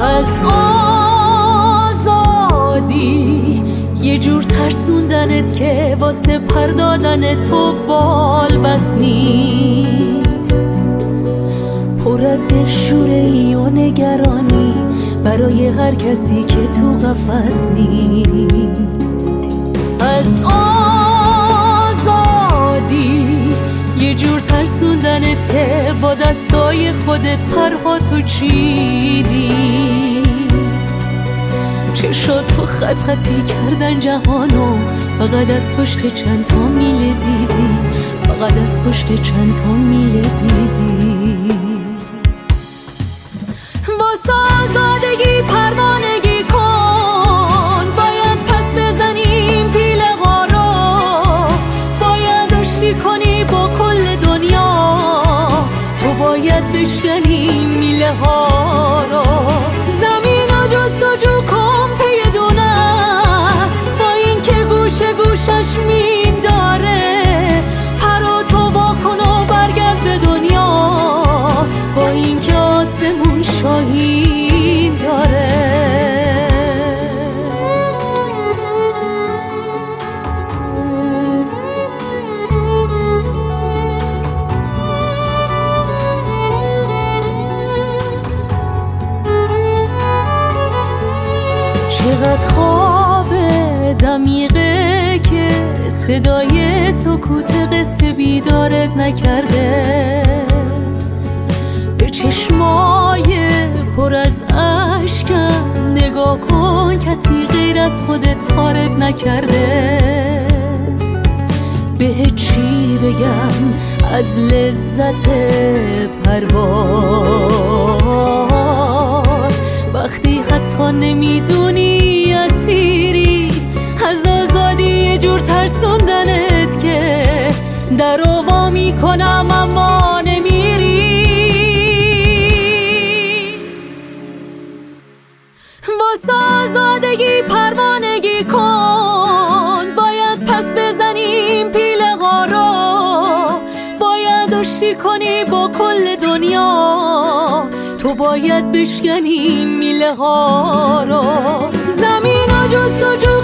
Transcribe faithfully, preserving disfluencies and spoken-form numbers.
از آزادی یه جور ترسوندنت که واسه پردادن تو بال بس نیست، پر از دلشوره‌ای و نگرانی برای هر کسی که تو قفس نیست. از آزادی یه جور ترسوندنت که با دستای خودت پرها تو چیدی، چشاتو خط خطی کردن جهانو، فقط از پشت چند تا میله دیدی، فقط از پشت چند تا میله دیدی. واسه آزادگی پروانگی کن، باید پس بزنیم پیله ها رو، باید آشتی کنی با کل دنیا، تو باید بشکنی میله ها رو. زمین و جستجو کن پی دونت، با این که گوشه گوشش مین داره، پرو تو واکن و برگرد به دنیا، با این که آسمون شاهین داره. چقدر خواب دمیقه که صدای سکوت قصه بیدارت نکرده، به چشمای پر از اشکم نگاه کن، کسی غیر از خودت تارت نکرده. به چی بگم از لذت پرواز، وقتی حتی نمیدونی اسیری از آزادی، یه جور ترسوندنت که در رو وا میکنم اما نمیری. واسه آزادگی پروانگی کن، باید پس بزنیم پیله ها رو، باید آشتی کنی با کل دنیا، تو باید بشکنی میله ها رو. زمین و جستجو